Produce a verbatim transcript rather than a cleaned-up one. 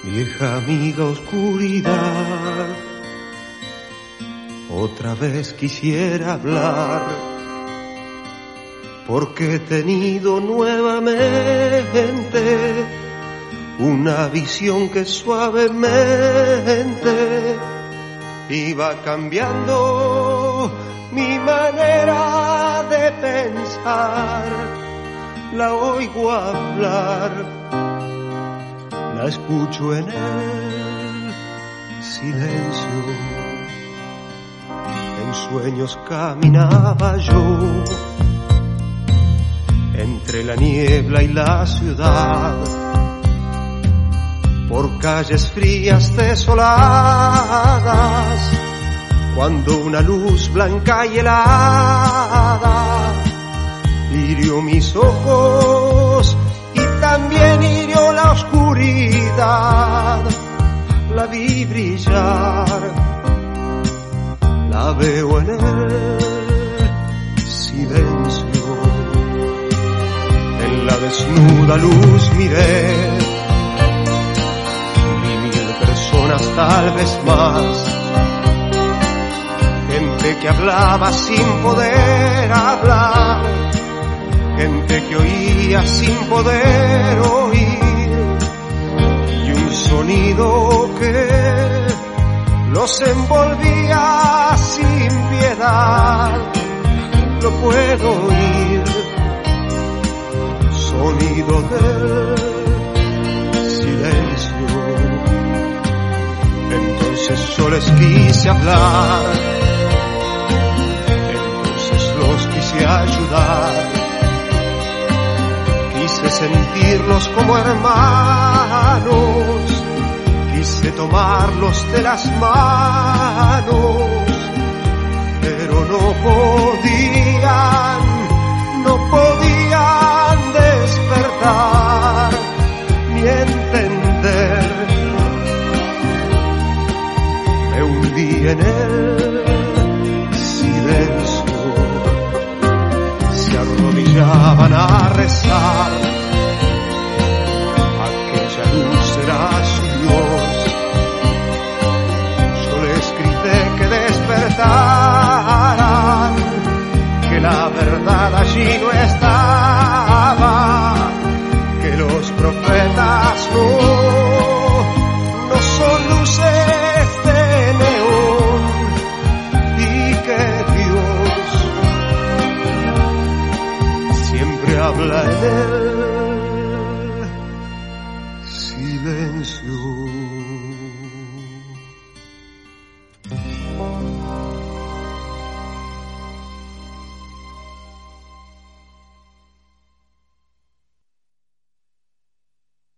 Vieja amiga oscuridad, otra vez quisiera hablar, porque he tenido nuevamente una visión que suavemente iba cambiando mi manera de pensar. La oigo hablar, la escucho en el silencio. En sueños caminaba yo entre la niebla y la ciudad, por calles frías desoladas, cuando una luz blanca y helada hirió mis ojos y también hirió la oscuridad. La vi brillar, la veo en el silencio. En la desnuda luz miré, vi mil personas, tal vez más, gente que hablaba sin poder hablar, gente que oía sin poder oír, y un sonido que los envolvía sin piedad. Lo puedo oír, sonido del silencio. Entonces yo les quise hablar, entonces los quise ayudar, quise sentirlos como hermanos, quise tomarlos de las manos, pero no podían, no podían despertar ni entender. Me hundí en el silencio, se arrodillaban a rezar. Aquella luz era su Dios. Yo les grité que despertaran, que la verdad allí no estaba, que los profetas no, no son luces de neón, y que Dios siempre habla en el silencio.